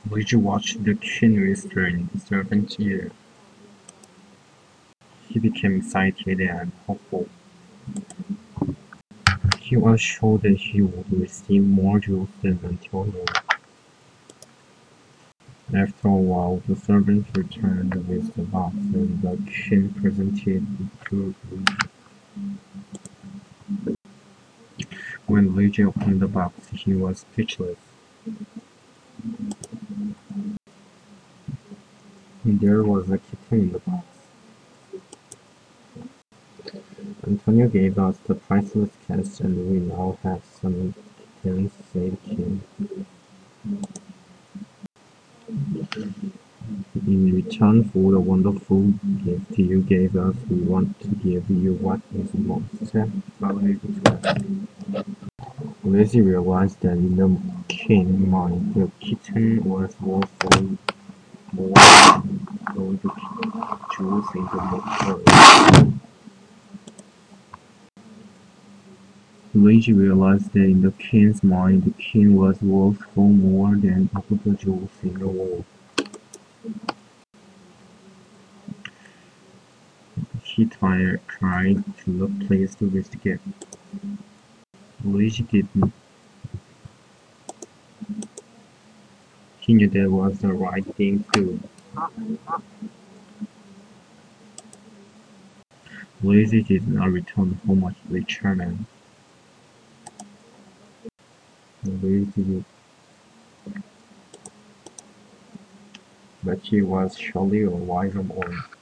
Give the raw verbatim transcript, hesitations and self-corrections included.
Luigi watched the king return the servant's ear. He became excited and hopeful. He was sure that he would receive more jewels than until now. After a while, the servant returned with the box, and the king presented it to Luigi. When Luigi opened the box, he was speechless. There was a kitten in the box. Antonio gave us the priceless cat, and we now have some kittens, said King. In return for the wonderful gift you gave us, we want to give you what is most valuable to us. Luigi realized that in the king's mind, the kitten was worth more than all the jewels in the world. Luigi realized that in the king's mind, the king was worth far more than all the jewels in the world. He tried to look pleased with the gift. Luigi didn't. He knew that was the right thing to do. Luigi did not return home to the chairman. Luigi did. But he was surely a wiser boy.